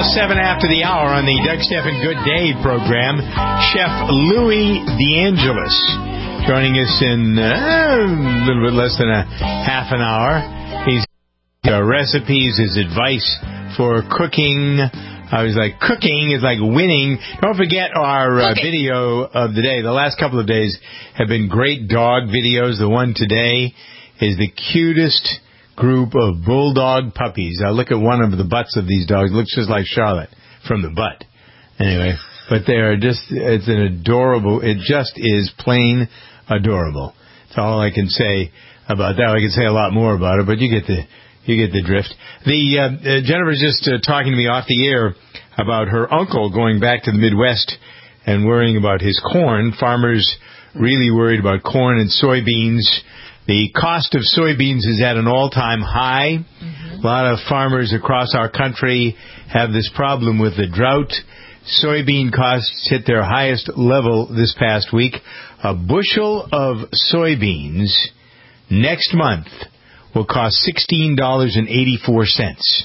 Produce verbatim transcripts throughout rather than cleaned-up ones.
seven after the hour on the Doug Stephan Good Day program. Chef Louis DeAngelis joining us in uh, a little bit less than a half an hour. He's uh, recipes, his advice for cooking. I was like, cooking is like winning. Don't forget our uh, video of the day. The last couple of days have been great dog videos. The one today is the cutest group of bulldog puppies. I look at one of the butts of these dogs. It looks just like Charlotte from the butt. Anyway, but they are just, it's an adorable, it just is plain adorable. That's all I can say about that. I can say a lot more about it, but you get the you get the drift. The uh, uh, Jennifer's just uh, talking to me off the air about her uncle going back to the Midwest and worrying about his corn. Farmers really worried about corn and soybeans. The cost of soybeans is at an all-time high. Mm-hmm. A lot of farmers across our country have this problem with the drought. Soybean costs hit their highest level this past week. A bushel of soybeans next month will cost sixteen dollars and eighty-four cents.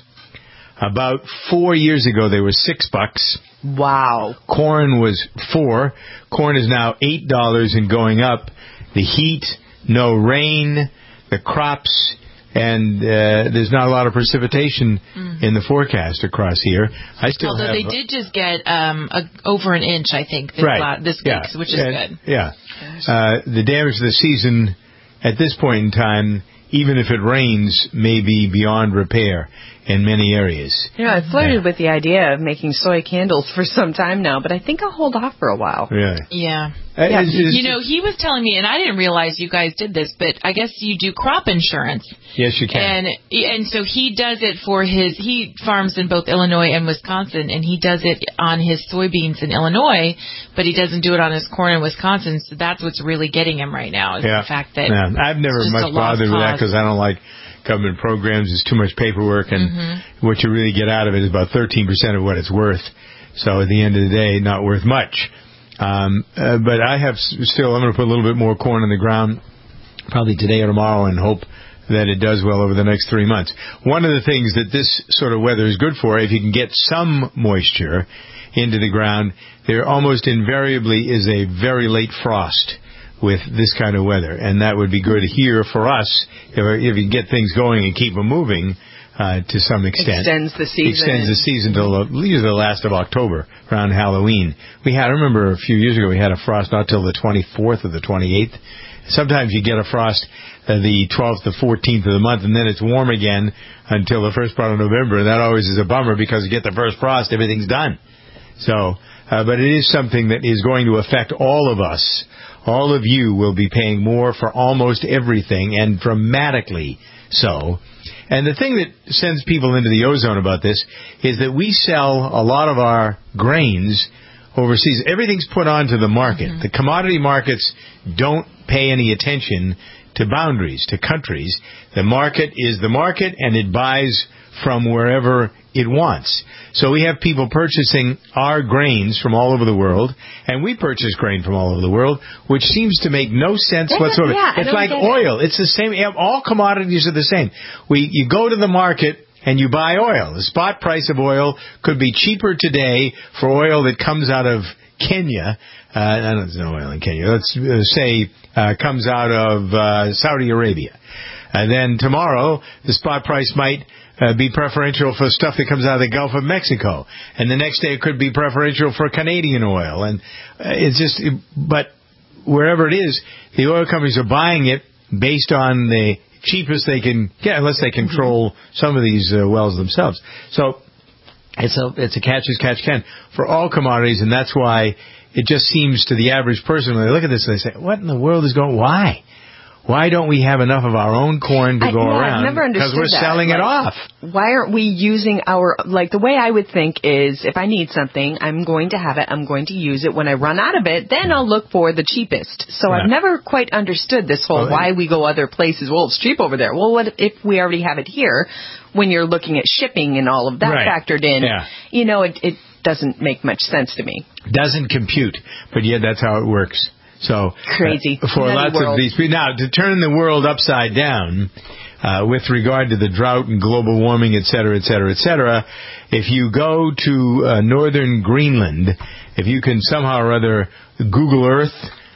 About four years ago, they were six bucks. Wow. Corn was four. Corn is now eight dollars and going up. The heat, no rain, the crops, and uh, there's not a lot of precipitation mm. in the forecast across here. I still Although have, they did just get um, a, over an inch, I think, this, right. la- this yeah. week, which is and, good. Yeah. Uh, the damage to the season at this point in time, even if it rains, may be beyond repair in many areas. Yeah, I flirted yeah. with the idea of making soy candles for some time now, but I think I'll hold off for a while. Really? Yeah. Uh, yeah. It's, it's, you know, he was telling me, and I didn't realize you guys did this, but I guess you do crop insurance. Yes, you can. And and so he does it for his, he farms in both Illinois and Wisconsin, and he does it on his soybeans in Illinois, but he doesn't do it on his corn in Wisconsin, so that's what's really getting him right now, is yeah. the fact that yeah. I've never much bothered with that because I don't like government programs. It's too much paperwork, and mm-hmm. what you really get out of it is about thirteen percent of what it's worth. So at the end of the day, not worth much. Um, uh, but I have still, I'm going to put a little bit more corn in the ground probably today or tomorrow and hope that it does well over the next three months. One of the things that this sort of weather is good for, if you can get some moisture into the ground, there almost invariably is a very late frost with this kind of weather, and that would be good here for us if, if you get things going and keep them moving uh, to some extent. Extends the season. Extends the season till usually the last of October, around Halloween. We had, I remember a few years ago, we had a frost not till the twenty-fourth or the twenty-eighth. Sometimes you get a frost uh, the twelfth, the fourteenth of the month, and then it's warm again until the first part of November, and that always is a bummer because you get the first frost, everything's done. So, uh, but it is something that is going to affect all of us. All of you will be paying more for almost everything, and dramatically so. And the thing that sends people into the ozone about this is that we sell a lot of our grains overseas. Everything's put onto the market. Mm-hmm. The commodity markets don't pay any attention to boundaries, to countries. The market is the market, and it buys from wherever it wants. So we have people purchasing our grains from all over the world, and we purchase grain from all over the world, which seems to make no sense That's whatsoever. A, yeah, it's like oil. It. It's the same. All commodities are the same. We You go to the market and you buy oil. The spot price of oil could be cheaper today for oil that comes out of Kenya. Uh, I don't know, there's no oil in Kenya. Let's uh, say uh, comes out of uh, Saudi Arabia. And then tomorrow, the spot price might Uh, be preferential for stuff that comes out of the Gulf of Mexico, and the next day it could be preferential for Canadian oil, and uh, it's just. But wherever it is, the oil companies are buying it based on the cheapest they can get, unless they control mm-hmm. some of these uh, wells themselves. So it's a it's a catch as catch can for all commodities, and that's why it just seems to the average person when they look at this, they say, "What in the world is going? Why?" Why don't we have enough of our own corn to I, go yeah, around? I've never understood Because we're that. selling like, it off. Why aren't we using our, like, the way I would think is if I need something, I'm going to have it, I'm going to use it. When I run out of it, then I'll look for the cheapest. So yeah. I've never quite understood this whole well, why we go other places. Well, it's cheap over there. Well, what if we already have it here? When you're looking at shipping and all of that right. factored in, yeah. you know, it, it doesn't make much sense to me. Doesn't compute, but yet that's how it works. So crazy uh, for Nutty lots world. of these people now to turn the world upside down. uh, with regard to the drought and global warming, et cetera, et cetera, et cetera. If you go to uh, northern Greenland, if you can somehow or other Google Earth,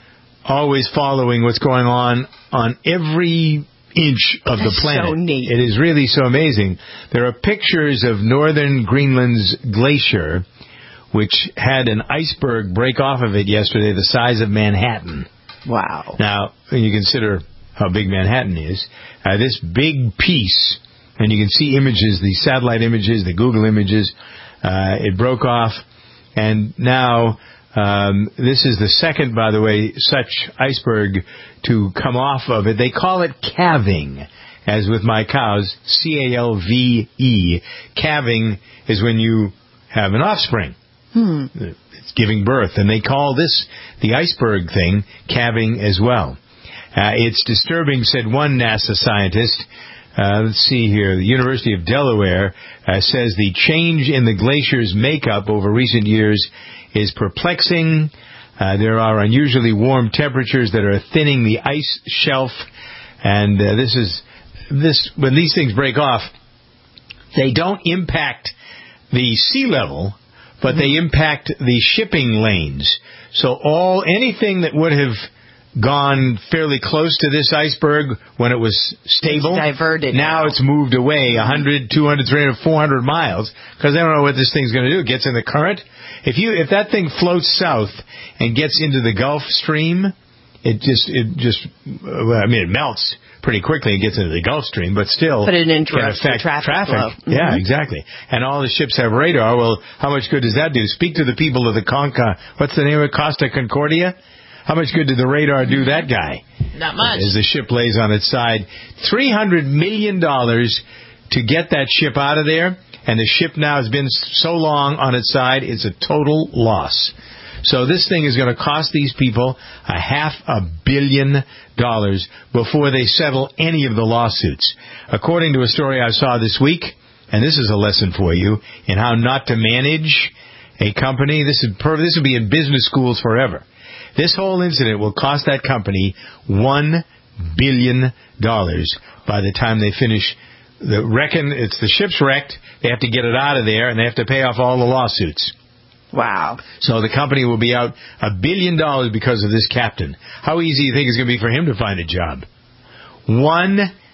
always following what's going on on every inch of the planet. So neat. It is really so amazing. There are pictures of northern Greenland's glacier, which had an iceberg break off of it yesterday the size of Manhattan. Wow. Now, when you consider how big Manhattan is, uh, this big piece, and you can see images, the satellite images, the Google images, uh, it broke off, and now um, this is the second, by the way, such iceberg to come off of it. They call it calving, as with my cows, C A L V E. Calving is when you have an offspring. Hmm. It's giving birth, and they call this, the iceberg thing, calving as well. Uh, it's disturbing, said one NASA scientist. Uh, let's see here. The University of Delaware uh, says the change in the glacier's makeup over recent years is perplexing. Uh, there are unusually warm temperatures that are thinning the ice shelf, and uh, this is this when these things break off, they don't impact the sea level, but they impact the shipping lanes. So all anything that would have gone fairly close to this iceberg when it was stable, it's diverted now, now it's moved away one hundred, two hundred, three hundred, four hundred miles because they don't know what this thing's going to do. It gets in the current. If you if that thing floats south and gets into the Gulf Stream, it just it just well, I mean it melts pretty quickly and gets into the Gulf Stream, but still but it can interrupts affect the traffic, traffic. flow. Mm-hmm. Yeah, exactly. And all the ships have radar. Well, how much good does that do? Speak to the people of the Conca. What's the name of it? Costa Concordia? How much good did the radar do that guy? Not much. As the ship lays on its side. three hundred million dollars to get that ship out of there, and the ship now has been so long on its side, it's a total loss. So this thing is going to cost these people a half a billion dollars before they settle any of the lawsuits. According to a story I saw this week, and this is a lesson for you in how not to manage a company. This is per, this will be in business schools forever. This whole incident will cost that company one billion dollars by the time they finish. The reckon it's the ship's wrecked. They have to get it out of there, and they have to pay off all the lawsuits. Wow. So the company will be out a billion dollars because of this captain. How easy do you think it's going to be for him to find a job? One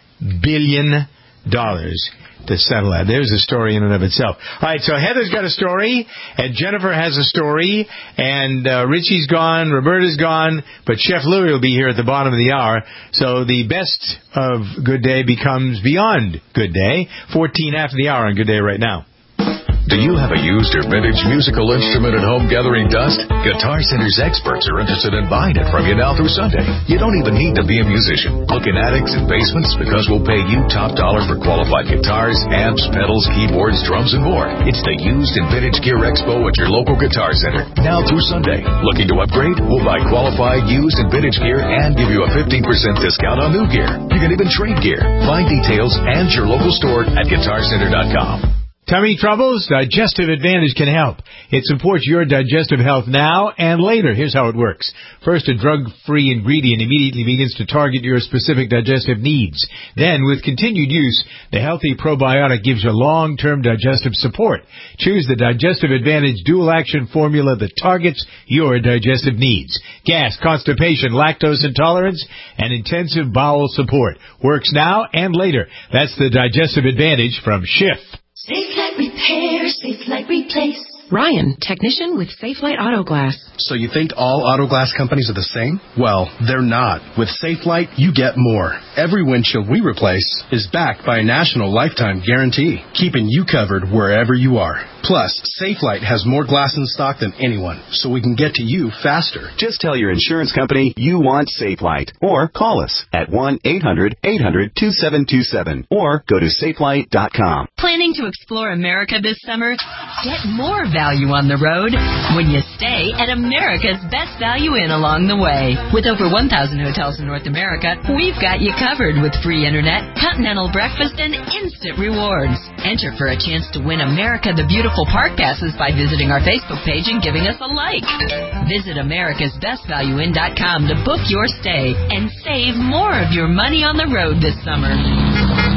billion dollars to settle that. There's a story in and of itself. All right, so Heather's got a story, and Jennifer has a story, and uh, Richie's gone, Roberta's gone, but Chef Louie will be here at the bottom of the hour. So the best of Good Day becomes beyond Good Day. fourteen after the hour on Good Day right now. Do you have a used or vintage musical instrument at home gathering dust? Guitar Center's experts are interested in buying it from you now through Sunday. You don't even need to be a musician. Look in attics and basements because we'll pay you top dollar for qualified guitars, amps, pedals, keyboards, drums, and more. It's the Used and Vintage Gear Expo at your local Guitar Center. Now through Sunday. Looking to upgrade? We'll buy qualified used and vintage gear and give you a fifteen percent discount on new gear. You can even trade gear. Find details and your local store at guitar center dot com. Tummy troubles? Digestive Advantage can help. It supports your digestive health now and later. Here's how it works. First, a drug-free ingredient immediately begins to target your specific digestive needs. Then, with continued use, the healthy probiotic gives you long-term digestive support. Choose the Digestive Advantage dual-action formula that targets your digestive needs. Gas, constipation, lactose intolerance, and intensive bowel support. Works now and later. That's the Digestive Advantage from Schiff. Safelite Repair, Safelite Replace. Ryan, technician with Safelite Auto Glass. So you think all auto glass companies are the same? Well, they're not. With Safelite, you get more. Every windshield we replace is backed by a national lifetime guarantee, keeping you covered wherever you are. Plus, Safelite has more glass in stock than anyone, so we can get to you faster. Just tell your insurance company you want Safelite, or call us at one eight hundred eight hundred two seven two seven, or go to safelite dot com. Planning to explore America this summer? Get more value on the road when you stay at America's Best Value Inn along the way. With over one thousand hotels in North America, we've got you covered with free internet, continental breakfast, and instant rewards. Enter for a chance to win America the Beautiful Park Passes by visiting our Facebook page and giving us a like. Visit americas best value inn dot com to book your stay and save more of your money on the road this summer.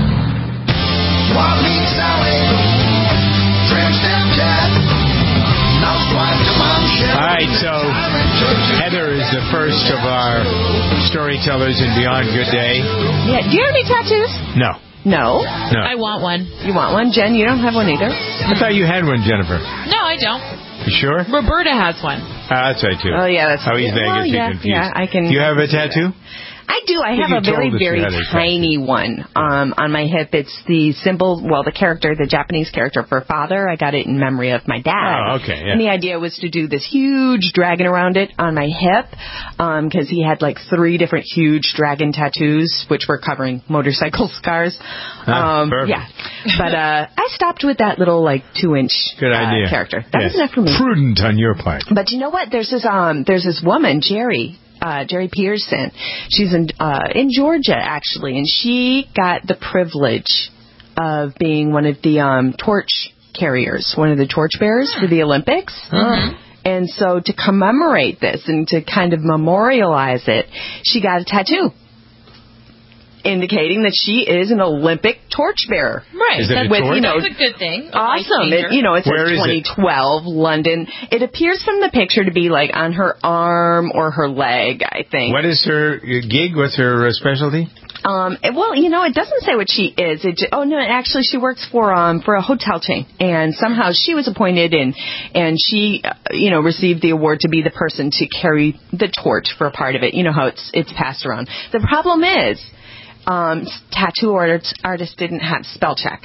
of our storytellers in Beyond Good Day. Yeah. Do you have any tattoos? No. No. No. I want one. You want one? Jen, you don't have one either? I thought you had one, Jennifer. No, I don't. You sure? Roberta has one. Ah, that's right, too. Oh, yeah, that's How he's well, making yeah, you confused. yeah, I can. Do you have a tattoo? I do. I Well, have you a very, told us you very had a tiny one um, on my hip. It's the symbol, well, the character, the Japanese character for father. I got it in memory of my dad. Oh, okay. Yeah. And the idea was to do this huge dragon around it on my hip because um, he had like three different huge dragon tattoos, which were covering motorcycle scars. Ah, um, perfect. yeah. But uh, I stopped with that little like two-inch Good idea. Uh, character. That yes. was enough for me. Prudent on your part. But you know what? There's this um, there's this woman, Jerry. Uh, Jerry Pearson. She's in uh, in Georgia, actually, and she got the privilege of being one of the um, torch carriers, one of the torch bearers for the Olympics. Mm-hmm. And so to commemorate this and to kind of memorialize it, she got a tattoo indicating that she is an Olympic torchbearer. Right. Is it a That's, torch? you know, that's a good thing. A Awesome. life It, you know, it Where says is twenty twelve, it? London. It appears from the picture to be like on her arm or her leg, I think. What is her gig? What's her uh, specialty? Um, it- well, you know, it doesn't say what she is. It, ju- oh no, actually, she works for um for a hotel chain, and somehow she was appointed and and she, uh, you know, received the award to be the person to carry the torch for a part of it. You know how it's it's passed around. The problem is, um, tattoo artists artists didn't have spell check.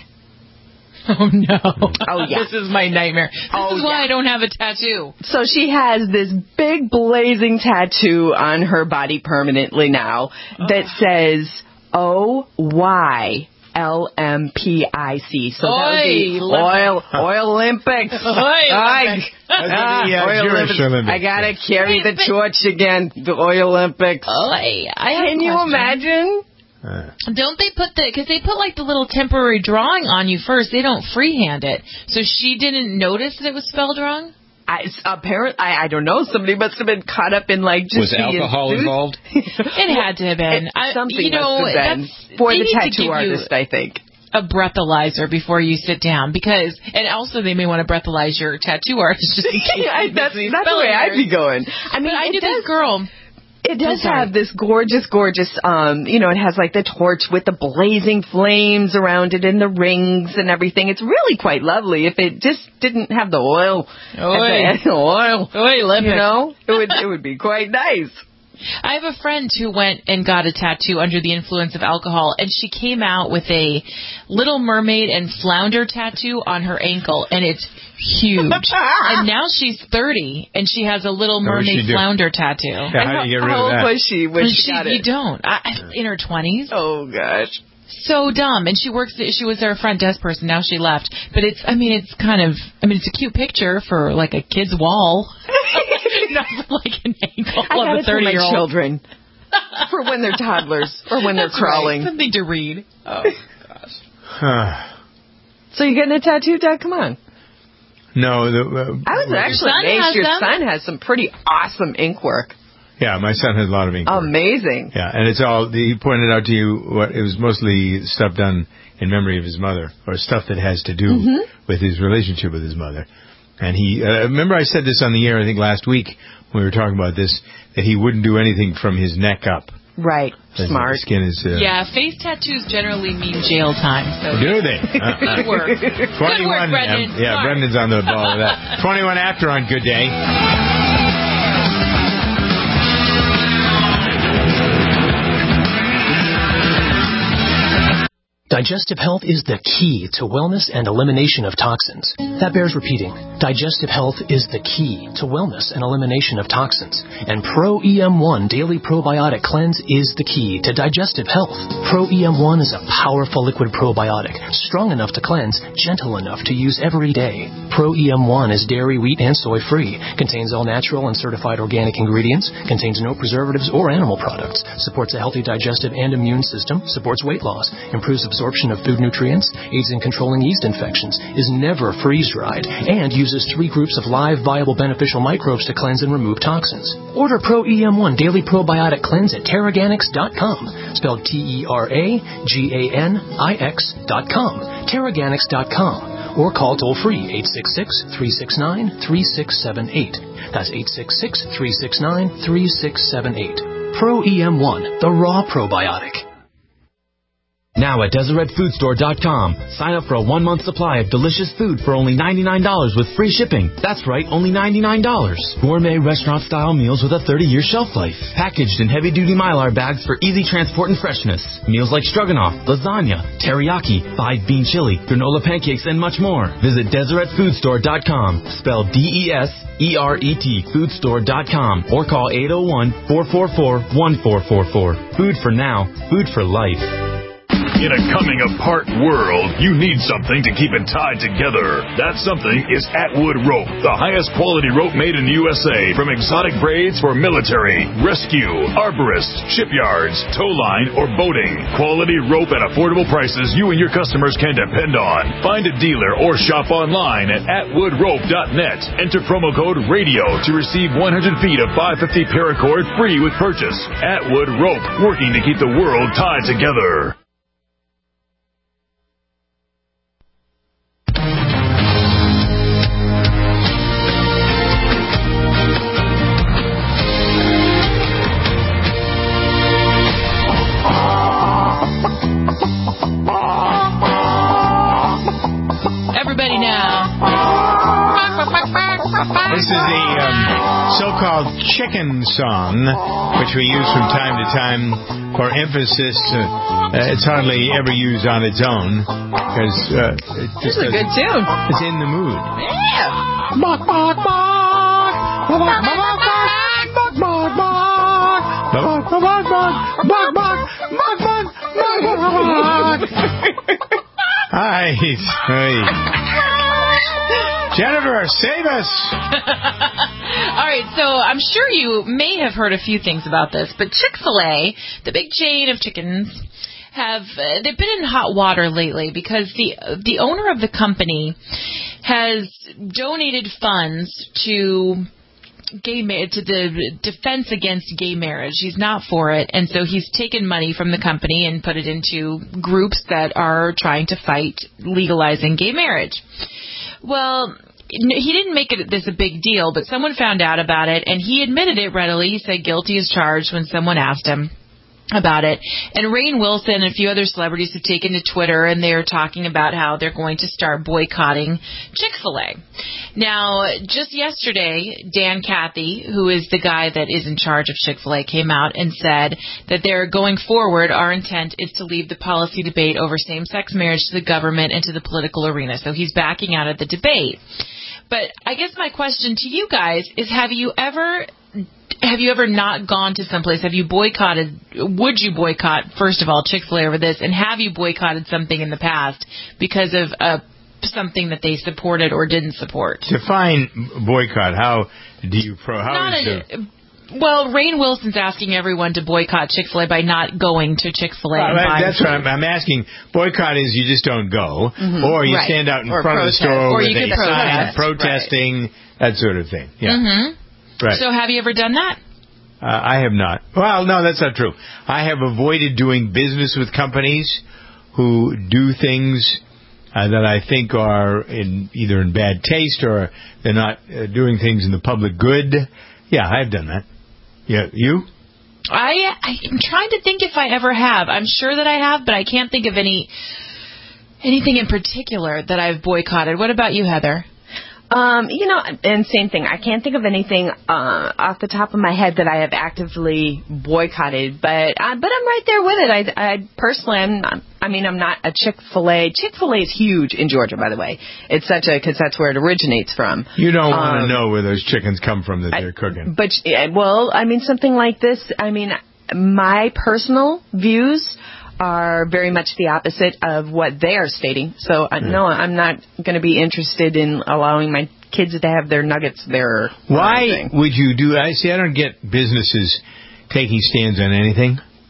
Oh, no. Oh, yeah. This is my nightmare. This Oh, is why yeah. I don't have a tattoo. So she has this big blazing tattoo on her body permanently now that says O Y L M P I C. So that would be Oi, Oil Oil Olympics. Oi, I, That's the, uh, Oil Jewish Olympics. I gotta carry Wait, the but- torch again. The Oil Olympics. Oy, I have Can a you question. imagine? Uh, Don't they put the, because they put like the little temporary drawing on you first. They don't freehand it. So she didn't notice that it was spelled wrong? I, apparently, I, I don't know. Somebody must have been caught up in like just Was the alcohol enthus- involved? It had to have been. It- I, Something you know, must have been that's, for they the need to tattoo give you artist, I think. a breathalyzer before you sit down, because, and also they may want to breathalyze your tattoo artist just in case. I, that's that's the way I'd be going. I mean, But I it knew does, this girl. It does I'm sorry. have this gorgeous, gorgeous, um, you know, it has like the torch with the blazing flames around it and the rings and everything. It's really quite lovely. If it just didn't have the oil, Oy. the oil, Oy, Olympics. you know, it would it would be quite nice. I have a friend who went and got a tattoo under the influence of alcohol, and she came out with a Little Mermaid and Flounder tattoo on her ankle, and it's huge. And now she's thirty, and she has a Little What would she Mermaid do? Flounder tattoo. Yeah, how do you get rid How of old that? was she when And she, she, got you it? don't. I, I- in her twenties. Oh gosh. So dumb. And she works, she was their front desk person. Now she left. But it's, I mean, it's kind of, I mean, it's a cute picture for like a kid's wall. Not for like an ankle I got of a it for my thirty-year-old. children for when they're toddlers or when they're That's right. crawling. Something to read. Oh, gosh. huh. So you getting a tattoo, Doug? Come on. No, the, uh, I was well, actually son amazed. has Your them? son has some pretty awesome ink work. Yeah, my son has a lot of ink. work. Amazing. Yeah, and it's all, he pointed out to you what it was mostly stuff done in memory of his mother, or stuff that has to do Mm-hmm. with his relationship with his mother. And he, uh, remember I said this on the air, I think last week, when we were talking about this, that he wouldn't do anything from his neck up. Right. As Smart. The skin is, uh, Yeah, face tattoos generally mean jail time. So do they? good Uh, work. Good twenty-one. work, Brendan. um, yeah, Smart. Brendan's on the ball with that. twenty-one after on Good Day. Digestive health is the key to wellness and elimination of toxins. That bears repeating. Digestive health is the key to wellness and elimination of toxins. And Pro E M one Daily Probiotic Cleanse is the key to digestive health. Pro E M one is a powerful liquid probiotic, strong enough to cleanse, gentle enough to use every day. Pro E M one is dairy, wheat, and soy free, contains all natural and certified organic ingredients, contains no preservatives or animal products, supports a healthy digestive and immune system, supports weight loss, improves absorption of food nutrients, aids in controlling yeast infections, is never freeze-dried, and uses three groups of live, viable, beneficial microbes to cleanse and remove toxins. Order Pro E M one Daily Probiotic Cleanse at Terraganics dot com, spelled T E R A G A N I X dot com, Terraganics dot com. or call toll-free eight six six, three six nine, three six seven eight. That's eight six six, three six nine, three six seven eight. Pro E M one, the raw probiotic. Now at Deseret Food Store dot com. Sign up for a one-month supply of delicious food for only ninety-nine dollars with free shipping. That's right, only ninety-nine dollars. Gourmet restaurant-style meals with a thirty-year shelf life. Packaged in heavy-duty Mylar bags for easy transport and freshness. Meals like stroganoff, lasagna, teriyaki, five-bean chili, granola pancakes, and much more. Visit Deseret Food Store dot com. Spelled D E S E R E T Food Store dot com. Or call eight oh one, four four four, one four four four. Food for now. Food for life. In a coming-apart world, you need something to keep it tied together. That something is Atwood Rope, the highest quality rope made in the U S A, from exotic braids for military, rescue, arborists, shipyards, tow line, or boating. Quality rope at affordable prices you and your customers can depend on. Find a dealer or shop online at atwood rope dot net. Enter promo code RADIO to receive one hundred feet of five fifty paracord free with purchase. Atwood Rope, working to keep the world tied together. Everybody now. This is the um, so-called chicken song, which we use from time to time for emphasis. Uh, uh, it's hardly ever used on its own because uh, it This just is a good tune. It's in the mood. Yeah. Bark, bark, bark. Bark, bark, bark, bark, bark, bark, bark, bark, bark, bark, bark, bark, bark, bark, bark. Hi, hi. Jennifer, save us. All right, so I'm sure you may have heard a few things about this, but Chick-fil-A, the big chain of chickens, have uh, they've been in hot water lately because the the owner of the company has donated funds to gay ma- to the Defense Against Gay Marriage. He's not for it, and so he's taken money from the company and put it into groups that are trying to fight legalizing gay marriage. Well, he didn't make it this a big deal, but someone found out about it, and he admitted it readily. He said guilty as charged when someone asked him about it. And Rainn Wilson and a few other celebrities have taken to Twitter, and they're talking about how they're going to start boycotting Chick-fil-A. Now, just yesterday, Dan Cathy, who is the guy that is in charge of Chick-fil-A, came out and said that they're going forward, our intent is to leave the policy debate over same-sex marriage to the government and to the political arena. So he's backing out of the debate. But I guess my question to you guys is, have you ever... Have you ever not gone to someplace? Have you boycotted? Would you boycott, first of all, Chick-fil-A over this? And have you boycotted something in the past because of uh, something that they supported or didn't support? Define boycott. How do you pro? How Not is a, the, well, Rainn Wilson's asking everyone to boycott Chick-fil-A by not going to Chick-fil-A. Well, and that- buying that's food. what I'm, I'm asking. Boycott is you just don't go, Mhm. or you Right. stand out in Or front protest. of the store Or with you a could sign protest. protesting, that sort of thing. Yeah. Mhm. Right. So have you ever done that? Uh, I have not. Well, no, that's not true. I have avoided doing business with companies who do things uh, that I think are in either in bad taste or they're not uh, doing things in the public good. Yeah, I've done that. Yeah, you? I I'm trying to think if I ever have. I'm sure that I have, but I can't think of any anything in particular that I've boycotted. What about you, Heather? Um, you know, and same thing. I can't think of anything uh, off the top of my head that I have actively boycotted, but I, but I'm right there with it. I, I personally, I'm not, I mean, I'm not a Chick-fil-A. Chick-fil-A is huge in Georgia, by the way. It's such a because that's where it originates from. You don't want to Um, know where those chickens come from that they're cooking. But yeah, well, I mean, something like this. I mean, my personal views are very much the opposite of what they are stating. So uh, no, I'm not going to be interested in allowing my kids to have their nuggets there. Why would you do? I see. I don't get businesses taking stands on anything.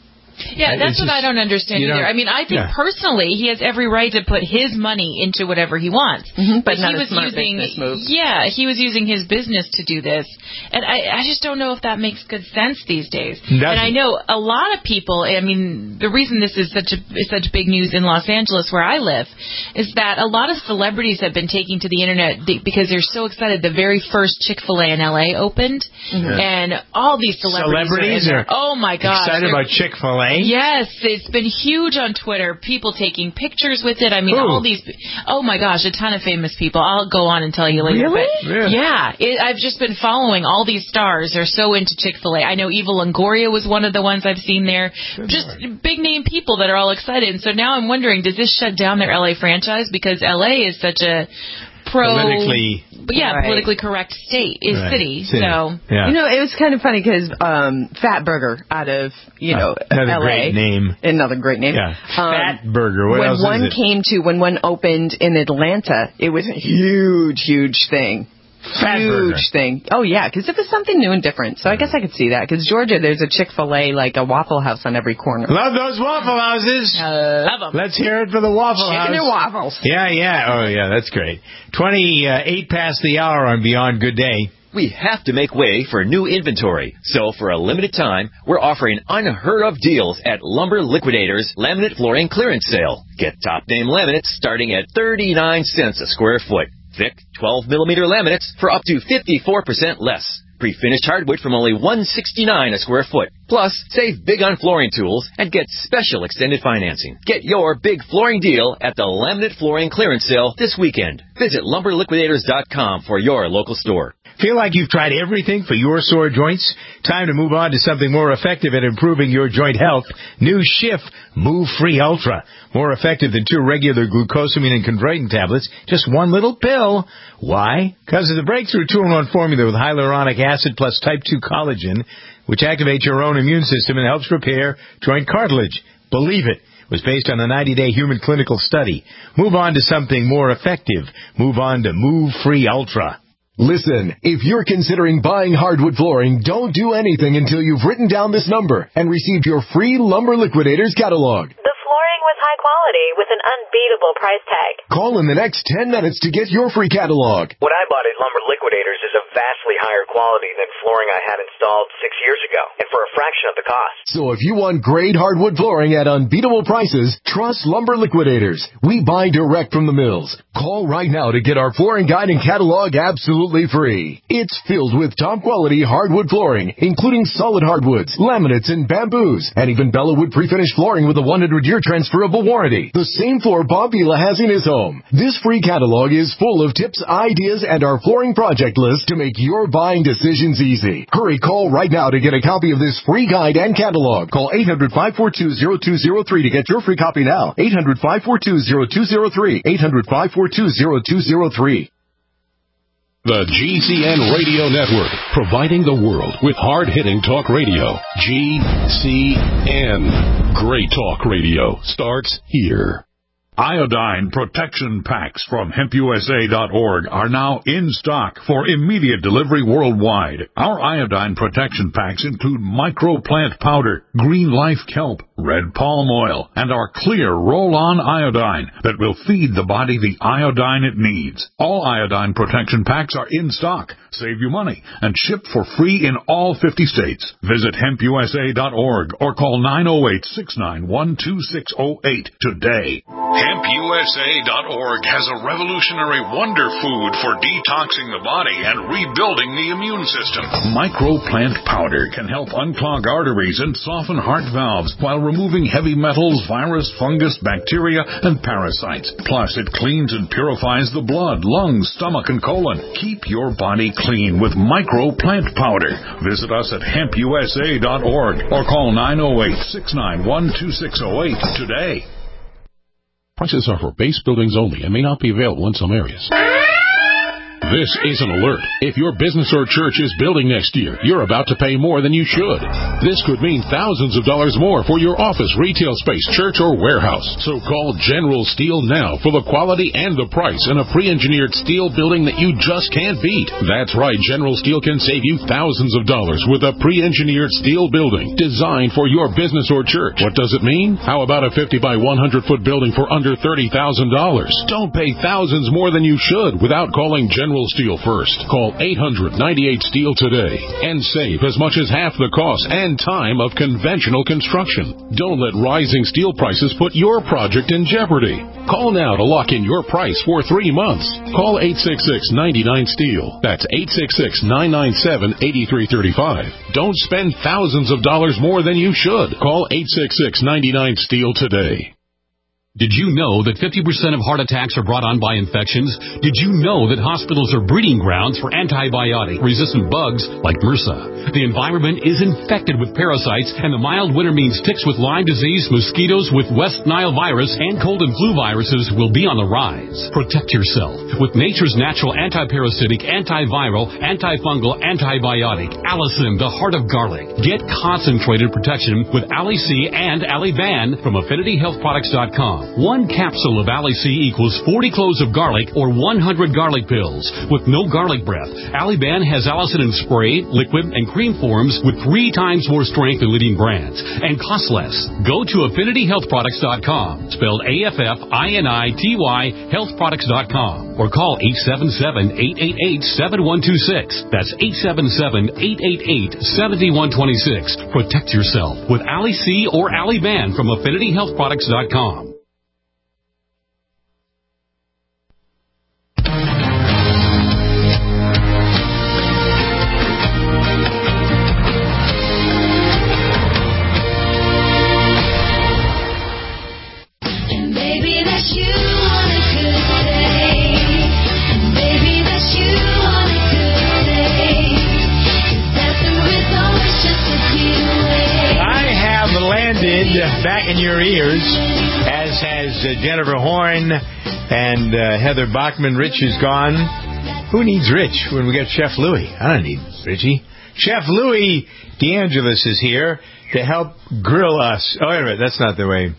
Yeah, that's just, what I don't understand either. I mean, I think yeah. personally he has every right to put his money into whatever he wants. Mm-hmm, but but not he a was smart using, business move. Yeah, he was using his business to do this. And I, I just don't know if that makes good sense these days. Doesn't. And I know a lot of people, I mean, the reason this is such a is such big news in Los Angeles where I live is that a lot of celebrities have been taking to the internet because they're so excited. The very first Chick-fil-A in L A opened, mm-hmm. and all these celebrities, celebrities are, are oh my gosh, excited about Chick-fil-A. Yes, it's been huge on Twitter. People taking pictures with it. I mean, Ooh. all these. Oh my gosh, a ton of famous people. I'll go on and tell you later. Really? But Yeah. yeah, it, I've just been following all these stars. They're so into Chick-fil-A. I know Eva Longoria was one of the ones I've seen there. Good just Lord. Big name people that are all excited. And so now I'm wondering, does this shut down their L A franchise because L A is such a pro, politically, yeah, right. politically correct state, is right. city. city. So yeah. You know, it was kind of funny because um, Fat Burger out of, you know, Another L A. great name. Another great name. Yeah. Um, Fat Burger. What when else one is it? came to, when one opened in Atlanta, it was a huge, huge thing. Fat Burger. Huge thing. Oh, yeah, because it was something new and different. So I guess I could see that. Because Georgia, there's a Chick-fil-A, like a Waffle House on every corner. Love those Waffle Houses. uh, love them. Let's hear it for the Waffle House. Chicken and waffles. Yeah, yeah. Oh, yeah, that's great. twenty-eight past the hour on Beyond Good Day. We have to make way for new inventory. So for a limited time, we're offering unheard of deals at Lumber Liquidators Laminate Flooring Clearance Sale. Get top name laminates starting at thirty-nine cents a square foot. Thick twelve millimeter laminates for up to fifty-four percent less. Pre-finished hardwood from only one hundred sixty-nine dollars a square foot. Plus, save big on flooring tools and get special extended financing. Get your big flooring deal at the Laminate Flooring Clearance Sale this weekend. Visit lumber liquidators dot com for your local store. Feel like you've tried everything for your sore joints? Time to move on to something more effective at improving your joint health. New Schiff Move Free Ultra. More effective than two regular glucosamine and chondroitin tablets. Just one little pill. Why? Because of the breakthrough two in one formula with hyaluronic acid plus type two collagen, which activates your own immune system and helps repair joint cartilage. Believe it. It was based on a ninety-day human clinical study. Move on to something more effective. Move on to Move Free Ultra. Listen, if you're considering buying hardwood flooring, don't do anything until you've written down this number and received your free Lumber Liquidators catalog. The flooring was high quality with an unbeatable price tag. Call in the next ten minutes to get your free catalog. What I bought at Lumber Liquidators is of vastly higher quality than flooring I had installed six years ago, and for a fraction of the cost. So if you want great hardwood flooring at unbeatable prices, trust Lumber Liquidators. We buy direct from the mills. Call right now to get our flooring guide and catalog absolutely free. It's filled with top-quality hardwood flooring, including solid hardwoods, laminates, and bamboos, and even Bellawood pre-finished flooring with a one hundred year transferable warranty. The same floor Bob Vila has in his home. This free catalog is full of tips, ideas, and our flooring project list to make your buying decisions easy. Hurry, call right now to get a copy of this free guide and catalog. Call eight hundred, five four two, zero two zero three to get your free copy now. eight hundred, five four two, zero two zero three. eight hundred, five four two, zero two zero three. The G C N Radio Network, providing the world with hard-hitting talk radio. G C N. Great talk radio starts here. Iodine protection packs from hemp U S A dot org are now in stock for immediate delivery worldwide. Our iodine protection packs include microplant powder, green life kelp, red palm oil, and our clear roll-on iodine that will feed the body the iodine it needs. All iodine protection packs are in stock, save you money, and shipped for free in all fifty states. Visit hemp U S A dot org or call nine oh eight, six nine one, two six oh eight today. hemp U S A dot org has a revolutionary wonder food for detoxing the body and rebuilding the immune system. Microplant powder can help unclog arteries and soften heart valves while removing heavy metals, virus, fungus, bacteria, and parasites. Plus, it cleans and purifies the blood, lungs, stomach, and colon. Keep your body clean with Microplant powder. Visit us at hemp U S A dot org or call nine oh eight, six nine one, two six oh eight today. Prices are for base buildings only and may not be available in some areas. This is an alert. If your business or church is building next year, you're about to pay more than you should. This could mean thousands of dollars more for your office, retail space, church, or warehouse. So call General Steel now for the quality and the price in a pre-engineered steel building that you just can't beat. That's right, General Steel can save you thousands of dollars with a pre-engineered steel building designed for your business or church. What does it mean? How about a fifty by one hundred foot building for under thirty thousand dollars? Don't pay thousands more than you should without calling General Steel first. Call eight hundred ninety-eight steel today and save as much as half the cost and time of conventional construction. Don't let rising steel prices put your project in jeopardy. Call now to lock in your price for three months. Call eight six six, nine nine, steel. That's eight six six, nine nine seven, eight three three five. Don't spend thousands of dollars more than you should. Call eight six six, nine nine, steel today. Did you know that fifty percent of heart attacks are brought on by infections? Did you know that hospitals are breeding grounds for antibiotic-resistant bugs like MRSA? The environment is infected with parasites, and the mild winter means ticks with Lyme disease, mosquitoes with West Nile virus, and cold and flu viruses will be on the rise. Protect yourself with nature's natural antiparasitic, antiviral, antifungal, antibiotic, Allicin, the heart of garlic. Get concentrated protection with Ali-C and Ali-Ban from affinity health products dot com. One capsule of Ali-C equals forty cloves of garlic or one hundred garlic pills. With no garlic breath, Ali-Ban has Allicin in spray, liquid, and cream forms with three times more strength than leading brands and costs less. Go to affinity health products dot com, spelled A F F I N I T Y, health products dot com, or call eight seven seven, eight eight eight, seven one two six. That's eight seven seven, eight eight eight, seven one two six. Protect yourself with Ali-C or Ali-Ban from affinity health products dot com. Back in your ears, as has uh, Jennifer Horn and uh, Heather Bachman. Rich is gone. Who needs Rich when we got Chef Louie? I don't need Richie. Chef Louie DeAngelis is here to help grill us. Oh, wait a minute. That's not the way.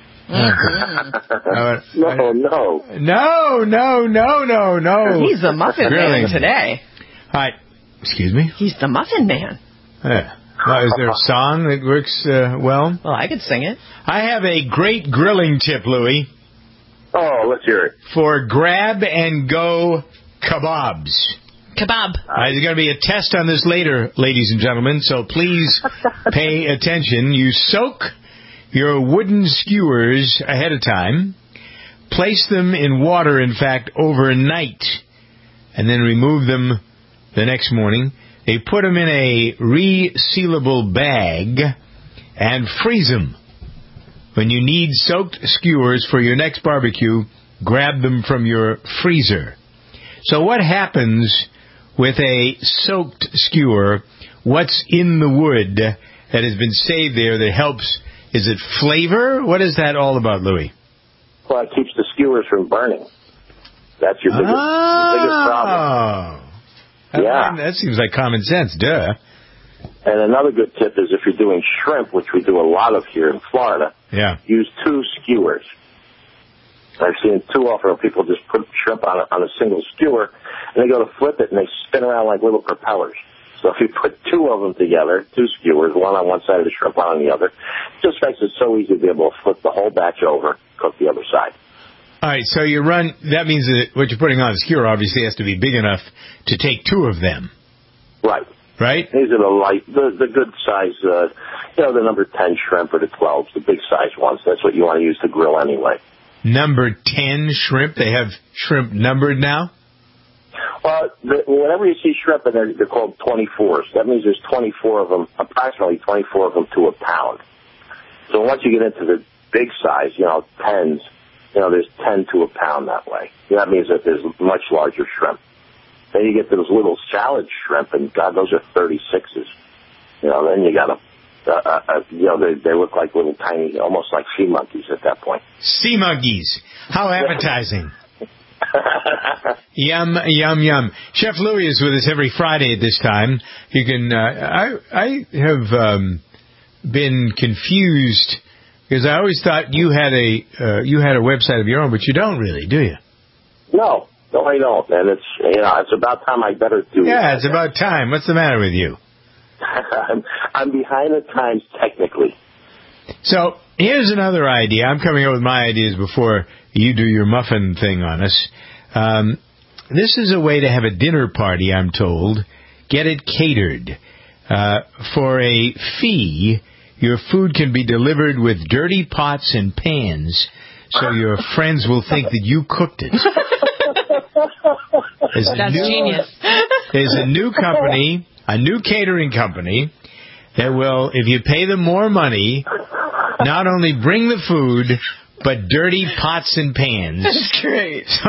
Mm-hmm. no, no. No, no, no, no, no. He's the muffin Grilling. man today. Hi. Excuse me? He's the muffin man. Yeah. Now, is there a song that works uh, well? Well, I could sing it. I have a great grilling tip, Louie. Oh, let's hear it. For grab-and-go kebabs. Kebab. Uh, there's going to be a test on this later, ladies and gentlemen, so please pay attention. You soak your wooden skewers ahead of time. Place them in water, in fact, overnight, and then remove them the next morning. They put them in a resealable bag and freeze them. When you need soaked skewers for your next barbecue, grab them from your freezer. So what happens with a soaked skewer? What's in the wood that has been saved there that helps? Is it flavor? What is that all about, Louie? Well, it keeps the skewers from burning. That's your biggest, oh. biggest problem. Yeah. I mean, that seems like common sense, duh. And another good tip is if you're doing shrimp, which we do a lot of here in Florida, yeah. use two skewers. I've seen it too often where people just put shrimp on a, on a single skewer, and they go to flip it, and they spin around like little propellers. So if you put two of them together, two skewers, one on one side of the shrimp, one on the other, it just makes it so easy to be able to flip the whole batch over, cook the other side. All right, so you run, that means that what you're putting on the skewer obviously has to be big enough to take two of them. Right. Right? These are the light, the, the good size, uh, you know, the number ten shrimp or the twelves, the big size ones. That's what you want to use to grill anyway. Number ten shrimp? They have shrimp numbered now? Well, the, whenever you see shrimp, and they're, they're called twenty-fours, that means there's twenty-four of them, approximately twenty-four of them to a pound. So once you get into the big size, you know, tens, you know, there's ten to a pound that way. That means that there's much larger shrimp. Then you get those little salad shrimp, and God, those are thirty-sixes. You know, then you got a, uh, uh, you know, they, they look like little tiny, almost like sea monkeys at that point. Sea monkeys. How appetizing. Yum, yum, yum. Chef Louis is with us every Friday at this time. You can, uh, I, I have, um, been confused because I always thought you had a, uh, you had a website of your own, but you don't really, do you? No, no, I don't. And it's, you know, it's about time I better do. Yeah, it's about time. What's the matter with you? I'm, I'm behind the times technically. So here's another idea. I'm coming up with my ideas before you do your muffin thing on us. Um, this is a way to have a dinner party, I'm told. Get it catered. Uh, for a fee, your food can be delivered with dirty pots and pans, so your friends will think that you cooked it. There's a That's new, genius. There's a new company, a new catering company, that will, if you pay them more money, not only bring the food, but dirty pots and pans. That's great. So,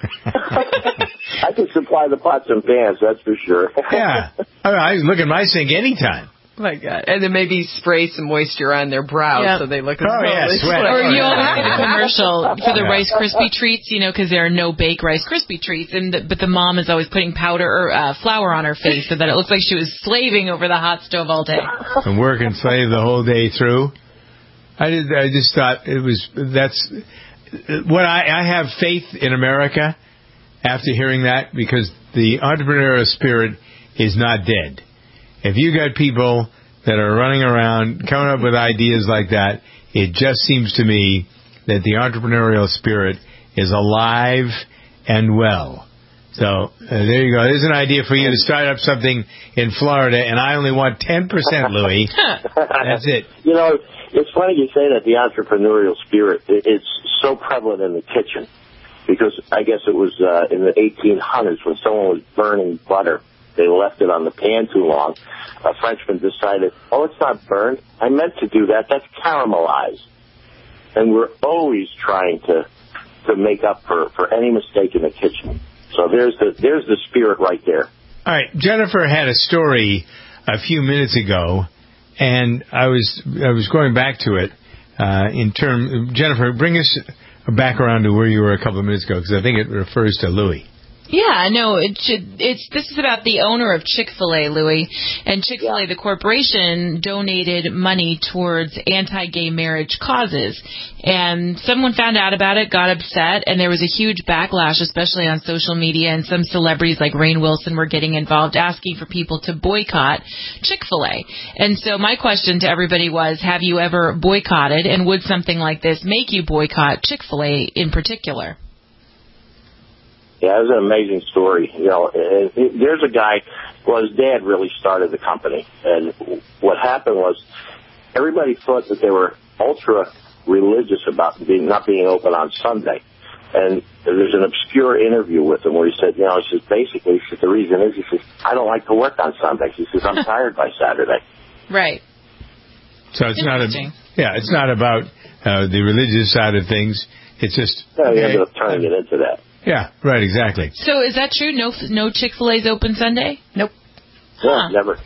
I can supply the pots and pans, that's for sure. yeah. I, mean, I look at my sink anytime. Oh my God. And then maybe spray some moisture on their brows Yep. so they look as Oh, yeah, they sweat. Or you Oh, always yeah. see the commercial for the Yeah. Rice Krispie treats, you know, because there are no bake Rice Krispie treats, and the, but the mom is always putting powder or uh, flour on her face so that it looks like she was slaving over the hot stove all day. And work and slave the whole day through. I did. I just thought it was. That's what I, I have faith in America. After hearing that, because the entrepreneurial spirit is not dead. If you got people that are running around coming up with ideas like that, it just seems to me that the entrepreneurial spirit is alive and well. So uh, there you go. There's an idea for you to start up something in Florida, and I only want ten percent, Louis. That's it. You know, it's funny you say that, the entrepreneurial spirit. It's so prevalent in the kitchen because I guess it was uh, in the eighteen hundreds when someone was burning butter. They left it on the pan too long. A Frenchman decided, oh, it's not burned. I meant to do that. That's caramelized. And we're always trying to to make up for, for any mistake in the kitchen. So there's the there's the spirit right there. All right, Jennifer had a story a few minutes ago, and I was I was going back to it uh, in term. Jennifer, bring us back around to where you were a couple of minutes ago, because I think it refers to Louis. Yeah, no, it should, it's this is about the owner of Chick-fil-A, Louis, and Chick-fil-A, yeah. The corporation, donated money towards anti-gay marriage causes, and someone found out about it, got upset, and there was a huge backlash, especially on social media, and some celebrities like Rainn Wilson were getting involved, asking for people to boycott Chick-fil-A. And so my question to everybody was, have you ever boycotted, and would something like this make you boycott Chick-fil-A in particular? Yeah, it was an amazing story. You know, it, it, there's a guy, well, his dad really started the company. And what happened was everybody thought that they were ultra religious about being, not being open on Sunday. And there's an obscure interview with him where he said, you know, he says, basically, he says, the reason is, he says, I don't like to work on Sunday. He says, I'm tired by Saturday. Right. So it's not a, yeah, it's not about uh, the religious side of things. It's just. Yeah, he okay, ended up turning it into that. Yeah, right, exactly. So is that true? No no Chick-fil-A's open Sunday? Nope. Huh. Yeah, never.